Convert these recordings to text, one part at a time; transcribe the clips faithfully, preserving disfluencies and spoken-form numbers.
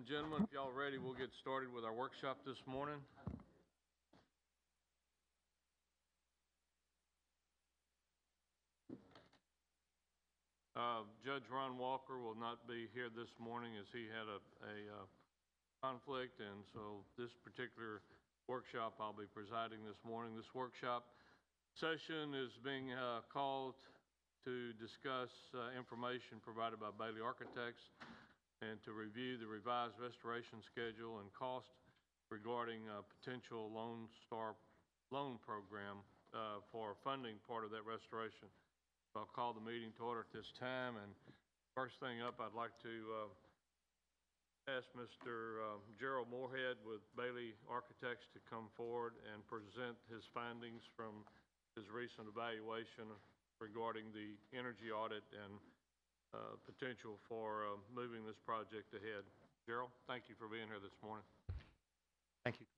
and gentlemen, if y'all ready, we'll get started with our workshop this morning. Uh, Judge Ron Walker will not be here this morning as he had a, a uh, conflict, and so this particular workshop I'll be presiding this morning. This workshop session is being uh, called to discuss uh, information provided by Bailey Architects and to review the revised restoration schedule and cost regarding a potential Lone Star loan program uh, for funding part of that restoration. So I'll call the meeting to order at this time, and first thing up, I'd like to uh, ask Mister Uh, Gerald Moorhead with Bailey Architects to come forward and present his findings from his recent evaluation regarding the energy audit and uh, potential for uh, moving this project ahead. Gerald, thank you for being here this morning. Thank you.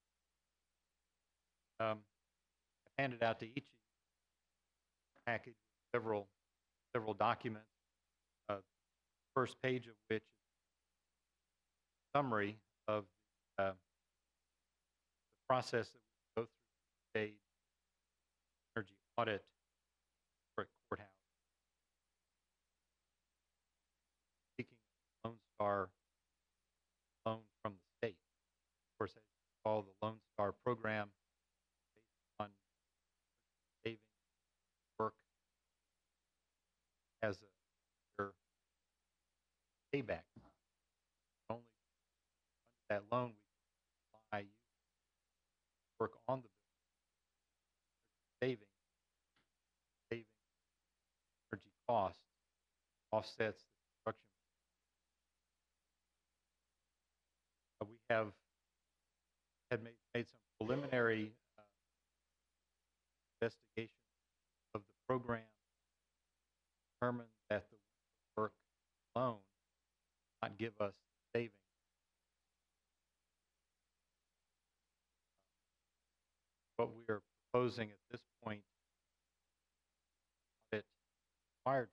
Um, I've handed out to each of you a package with several several documents. Uh, first page of which is a summary of the, uh, the process that we go through a energy audit for a courthouse, seeking a Lone Star loan from the state. Of course, as you recall, the Lone Star program based on saving work has a their payback. Only under that loan we can apply you work on the building, saving saving energy costs offsets the construction. Uh, we have had made, made some preliminary uh, investigation of the program, determined that the work alone will not give us the savings. What we are proposing at this point, audit required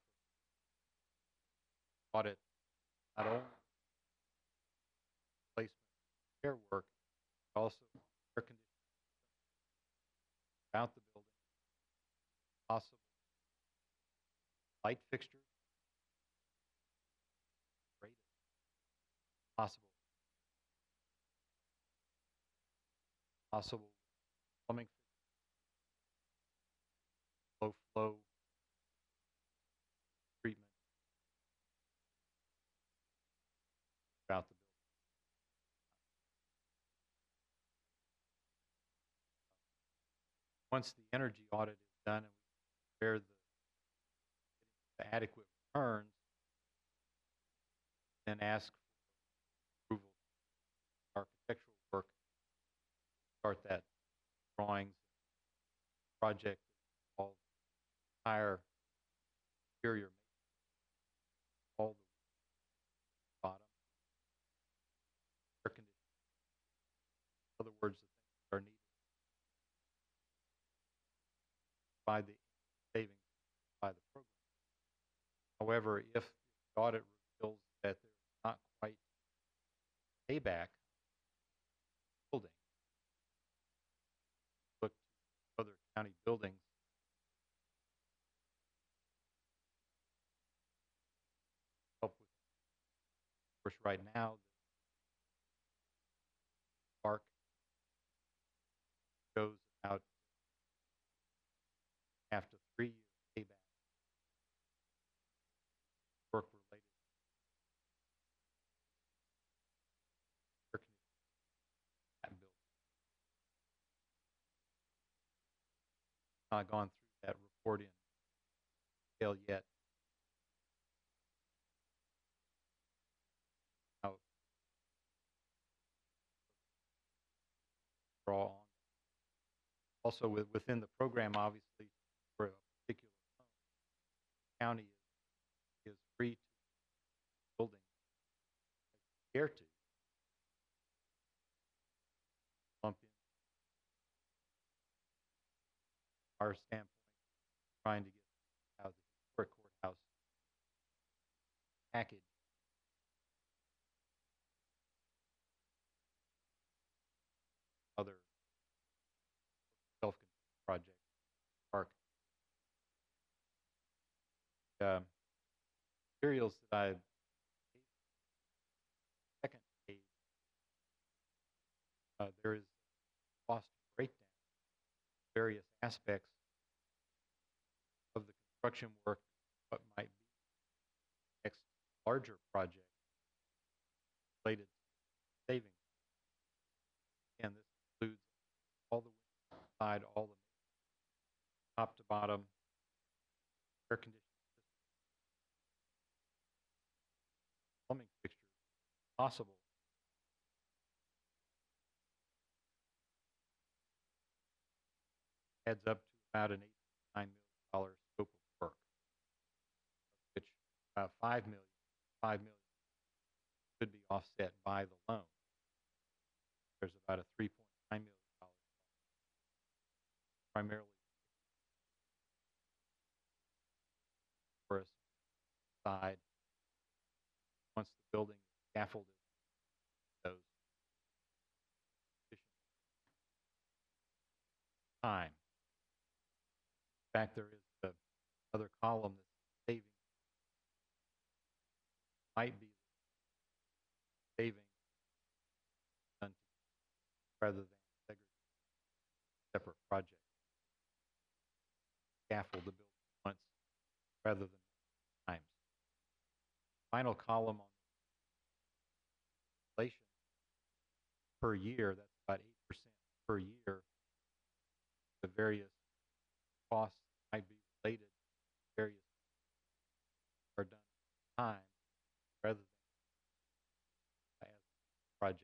for audit, not only placement of air work, but also air conditioning throughout the building, possible light fixtures, rated, possible, possible plumbing fixtures, low flow treatment throughout the building. Once the energy audit is done and we compare the, the adequate returns, then ask for approval of architectural work, start that drawings project that involves entire exterior maintenance, all the bottom, air conditioning. In other words, the things that are needed by the savings by the program. However, if the audit reveals that there is not quite payback building, look to other county buildings help with. Of course, right now the park shows about after three years payback work related to air conditioning that building. Not gone through that report in detail yet. Now, draw on. Also, with, within the program, obviously, for a particular loan, the county is, is free to building as care to lump in our standpoint, trying to get out of the historic courthouse package uh, materials that I second page, uh, there is cost breakdown, various aspects of the construction work, what might be next larger project related to savings. And this includes all the windows inside, all the top to bottom, air conditioning system, plumbing fixtures, possible. Adds up to about an eight nine million dollar scope of work, of which about five million, five million could be offset by the loan. There's about a three point nine million dollars primarily for us side. Once the building is scaffolded, those efficient time. In fact, there is the other column that's saving, might be saving done rather than segregated separate projects. Scaffold the building once rather than times. Final column on inflation per year, that's about eight percent per year. The various costs might be related, various are done at time rather than as a project.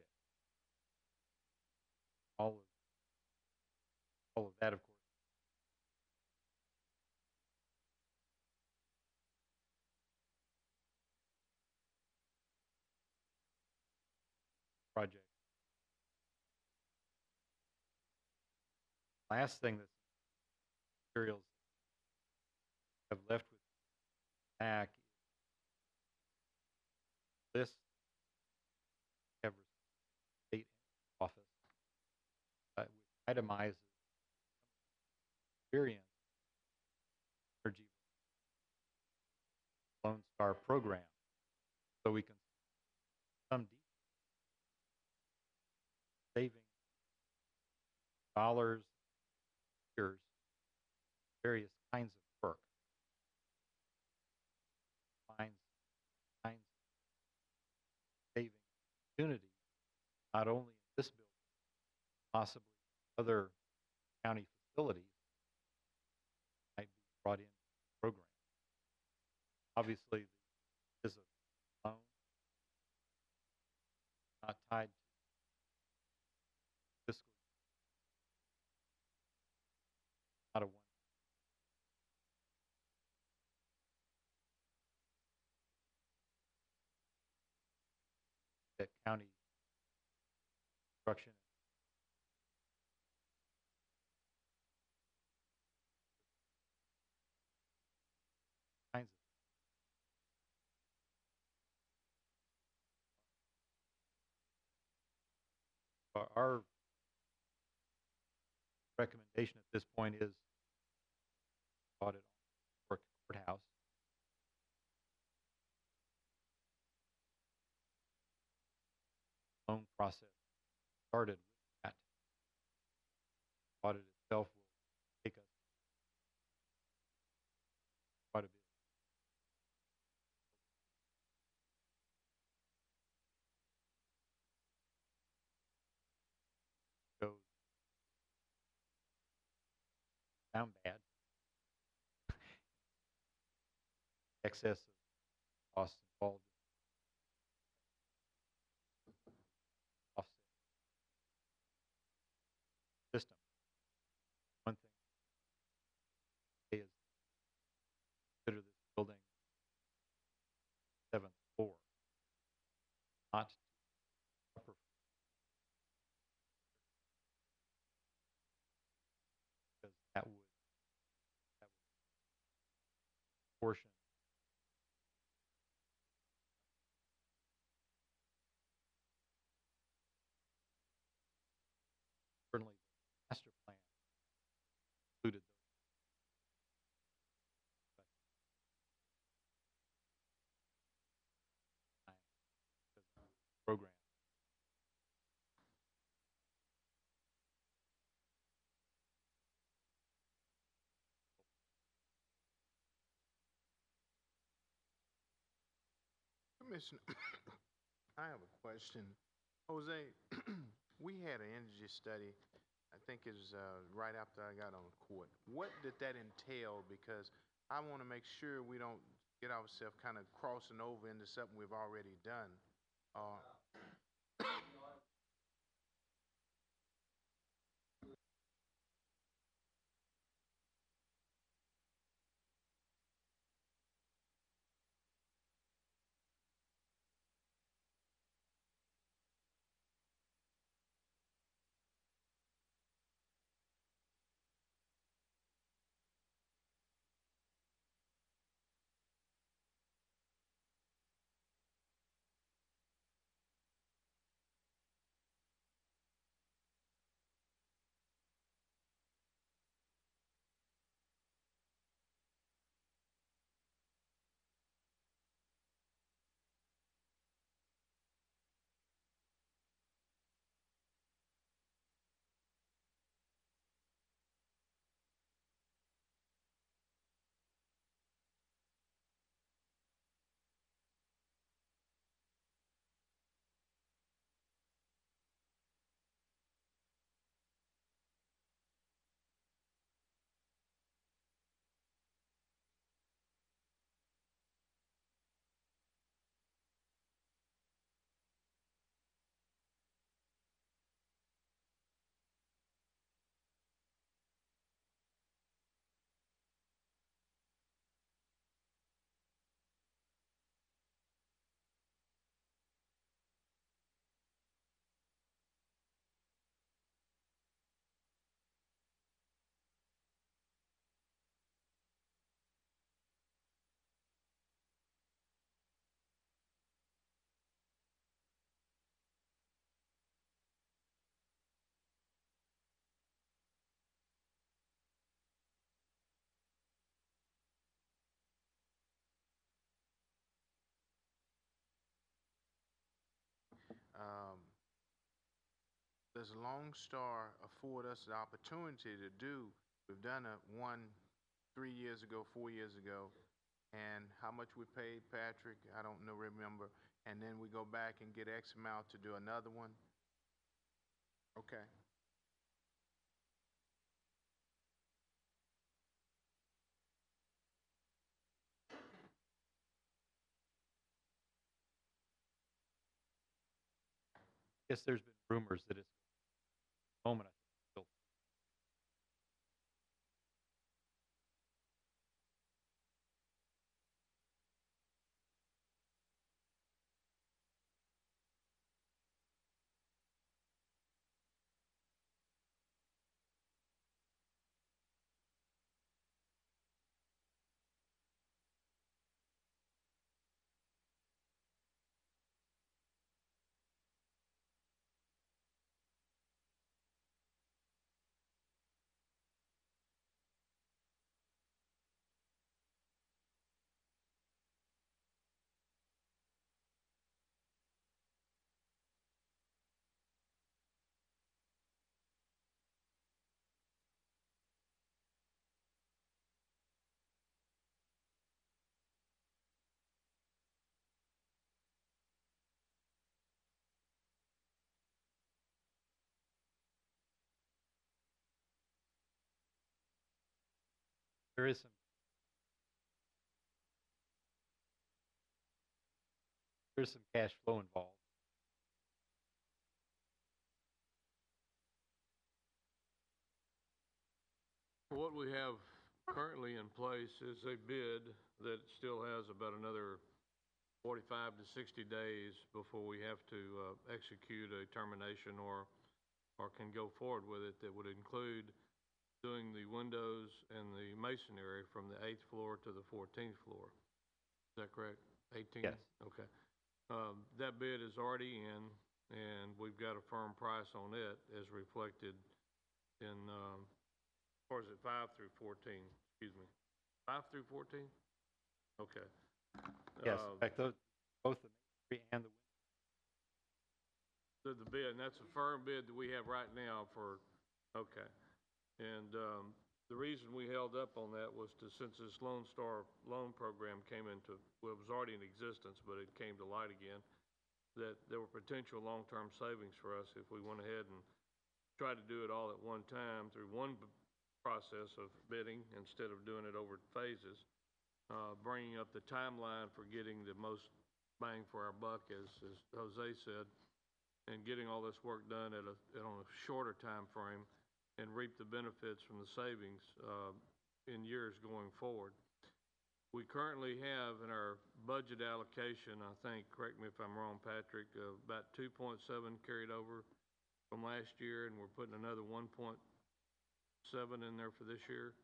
All of all of that, of course, project. Last thing that materials have left with back is list have state office, uh, which itemizes experience energy Lone Star program, so we can some deep saving dollars, years, various kinds of work, finds kinds of saving opportunities, not only in this building, possibly other county facilities might be brought into the program. Obviously, this is a loan, not tied to fiscal year, not a one. That county construction kinds of our, our recommendation at this point is audit on work courthouse. Loan process started with that. Audit itself will take us quite a bit. Goes sound bad. Excess of costs involved in offset system. One thing is consider this building seventh floor, not upper floor, because that would that would portion certainly the master plan included those. Commissioner, I have a question. Jose, we had an energy study, I think it was uh, right after I got on the court. What did that entail? Because I want to make sure we don't get ourselves kind of crossing over into something we've already done. Uh, um, does Lone Star afford us the opportunity to do? We've done a one three years ago, four years ago, and how much we paid Patrick, I don't know, remember. And then we go back and get X amount to do another one. Okay. I guess there's been rumors that it's, at the moment, I think, it's still, there is some, there's some cash flow involved. What we have currently in place is a bid that still has about another forty-five to sixty days before we have to uh, execute a termination or, or can go forward with it, that would include doing the windows and the masonry from the eighth floor to the fourteenth floor. Is that correct? eighteen? Yes. Okay. Um, that bid is already in, and we've got a firm price on it as reflected in, um, or is it five through fourteen? Excuse me. Five through fourteen? Okay. Yes, Um, in fact, those, both the masonry and the window. The, the bid, and that's a firm bid that we have right now for, okay. And, um, the reason we held up on that was to, since this Lone Star loan program came into, well, it was already in existence, but it came to light again, that there were potential long-term savings for us if we went ahead and tried to do it all at one time through one b- process of bidding instead of doing it over phases, uh, bringing up the timeline for getting the most bang for our buck, as, as Jose said, and getting all this work done at a, on a shorter time frame and reap the benefits from the savings uh, in years going forward. We currently have in our budget allocation, I think, correct me if I'm wrong, Patrick, uh, about two point seven carried over from last year, and we're putting another one point seven in there for this year?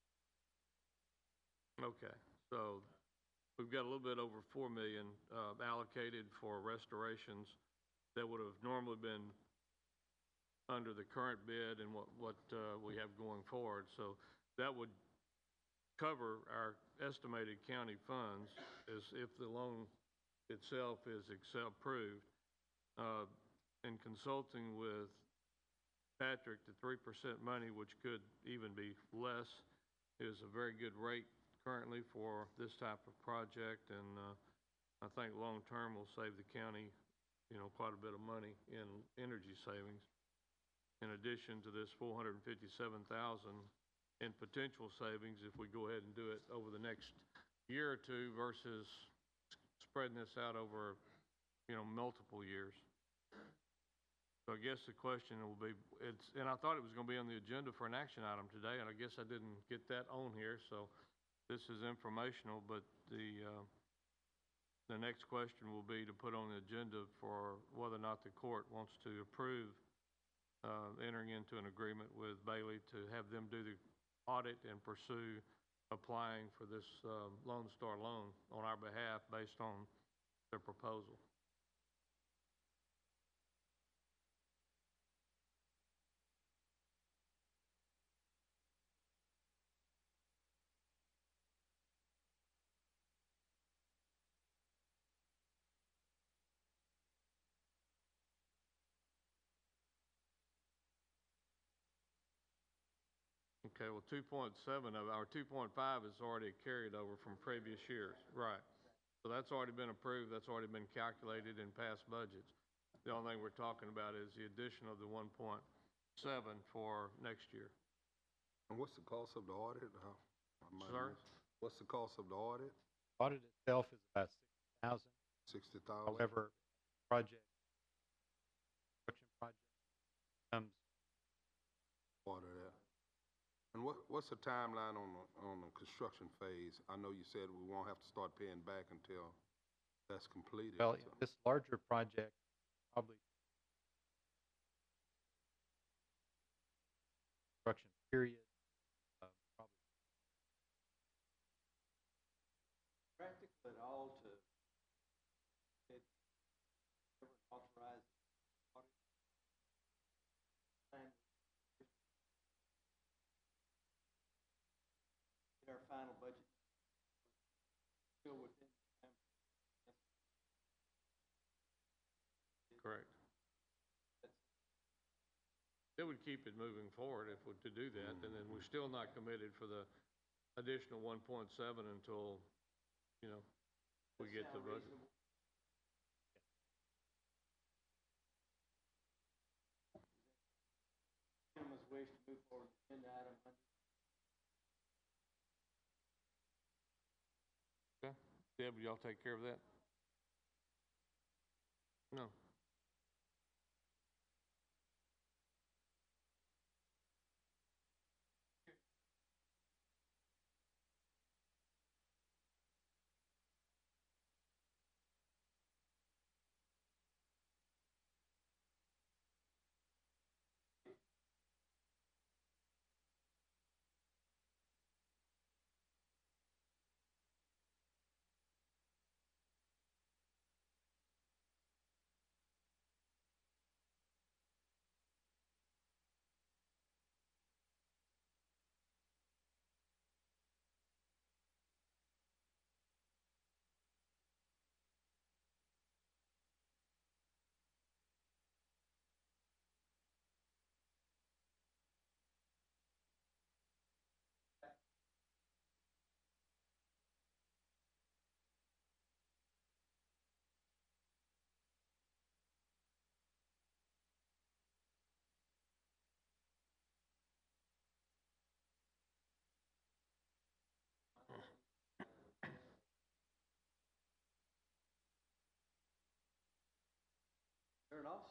Okay, so we've got a little bit over four million uh, allocated for restorations that would have normally been under the current bid and what, what uh, we have going forward. So that would cover our estimated county funds as if the loan itself is accept- approved. Uh, in consulting with Patrick, the three percent money, which could even be less, is a very good rate currently for this type of project, and uh, I think long-term will save the county, you know, quite a bit of money in energy savings. In addition to this four hundred fifty-seven thousand dollars in potential savings if we go ahead and do it over the next year or two versus spreading this out over, you know, multiple years. So I guess the question will be, it's, and I thought it was going to be on the agenda for an action item today, and I guess I didn't get that on here, so this is informational, but the, uh, the next question will be to put on the agenda for whether or not the court wants to approve uh, entering into an agreement with Bailey to have them do the audit and pursue applying for this uh, Lone Star loan on our behalf based on their proposal. Okay, well, two point seven of our two point five is already carried over from previous years, right? So that's already been approved, that's already been calculated in past budgets. The only thing we're talking about is the addition of the one point seven for next year. And what's the cost of the audit? How, I might Sir? miss- What's the cost of the audit? Audit itself is about sixty thousand. Sixty thousand? However, project, construction project comes, Part of that. And what, what's the timeline on the, on the construction phase? I know you said we won't have to start paying back until that's completed. well, so- this larger project probably construction period, uh, probably Practical at all to get ever authorized audit time get our final budget still within the time. Correct. That's It would keep it moving forward if we're to do that, and then we're still not committed for the additional one point seven until, you know, we get the sound budget. reasonable. Gentleman's wish to move forward with agenda item under Okay, Deb, will y'all take care of that? No.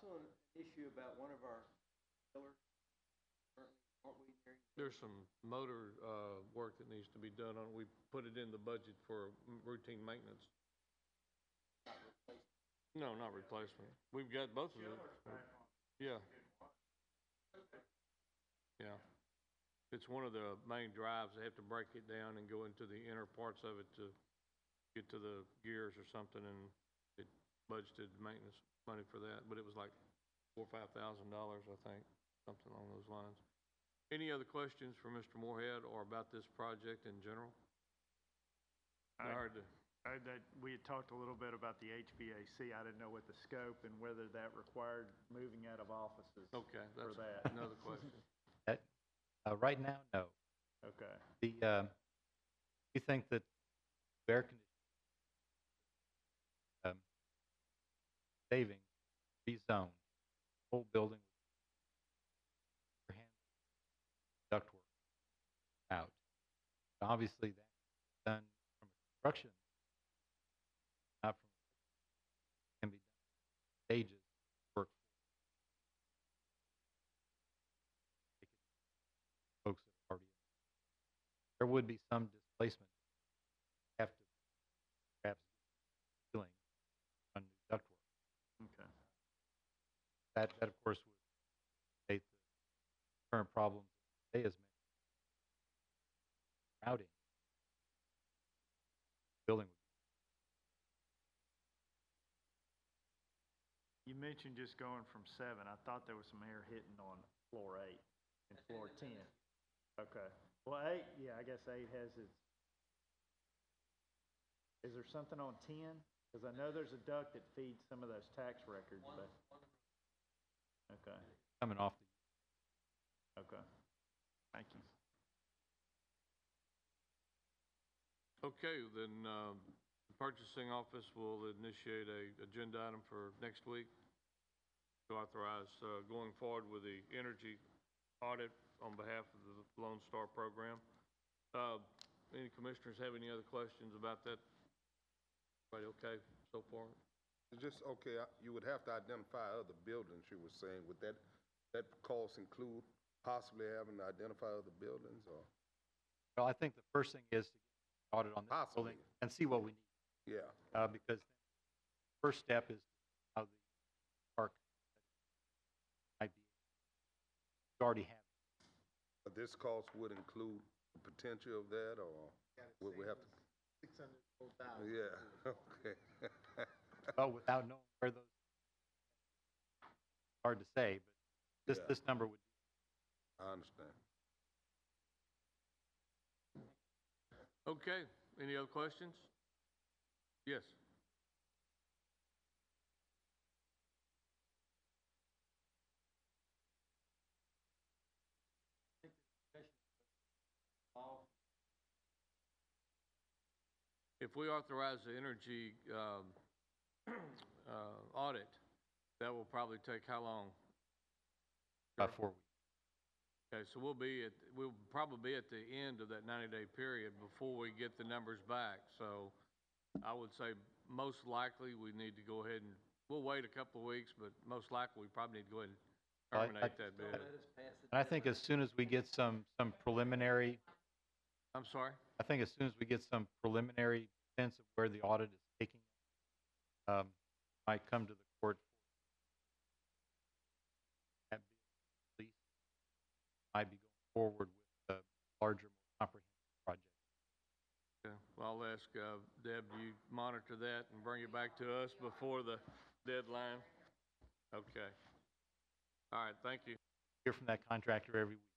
also an issue about one of our pillars. Currently, aren't we nearing? There's some motor, uh, work that needs to be done on, it. We put it in the budget for m- routine maintenance. Not replaced. No, not replacement. We've got both of them. Yeah. Yeah. It's one of the main drives. They have to break it down and go into the inner parts of it to get to the gears or something, and it budgeted maintenance money for that, but it was like four or five thousand dollars, I think, something along those lines. Any other questions for Mister Moorhead or about this project in general? I I- heard the, I, that, we had talked a little bit about the H V A C. I didn't know what the scope and whether that required moving out of offices. okay, For that's that. another question. That, uh, right now, no. Okay. The, uh, we think that air conditioning, um, saving, rezone, whole building with ductwork out. Obviously, that's done from a construction, not from, can be done in stages, work for folks that are already in. There would be some displacement. Have to perhaps ceiling on new ductwork. Okay. That, that of course would state the current problems that they has mentioned. Routing. Building would You mentioned just going from seven. I thought there was some air hitting on floor eight and floor ten. Okay. Well, eight, yeah, I guess eight has its. Is there something on ten? Because I know there's a duct that feeds some of those tax records, but. Okay, coming off the, okay. Thank you. Okay, then, um, the purchasing office will initiate a agenda item for next week to authorize, uh, going forward with the energy audit on behalf of the Lone Star program. Uh, any commissioners have any other questions about that? Everybody okay so far? It's just, okay, I- you would have to identify other buildings, you were saying. Would that, that cost include possibly having to identify other buildings, or? well, I think the first thing is to get audit on this Possibly. building and see what we need. Yeah, Uh, because the first step is how the park might be. You already have. but this cost would include the potential of that, or would we have to? Six hundred thousand. Yeah, okay. But without knowing where those, hard to say, but this, Yeah. this number would be. I understand. Okay, any other questions? Yes. If we authorize the energy, um, uh, audit, that will probably take how long? About four weeks. Okay, so we'll be at, we'll probably be at the end of that ninety-day period before we get the numbers back. So I would say most likely we need to go ahead and, we'll wait a couple of weeks, but most likely we probably need to go ahead and Well, I- terminate I- that bid. Let us pass it. And I think as soon as we get some, some preliminary, I'm sorry? I think as soon as we get some preliminary sense of where the audit is taking, um, might come to the court. for that bid release. Might be going forward with a larger, more comprehensive project. Okay, well, I'll ask, uh, Deb, you monitor that and bring it back to us before the deadline? Okay. All right, thank you. Hear from that contractor every week.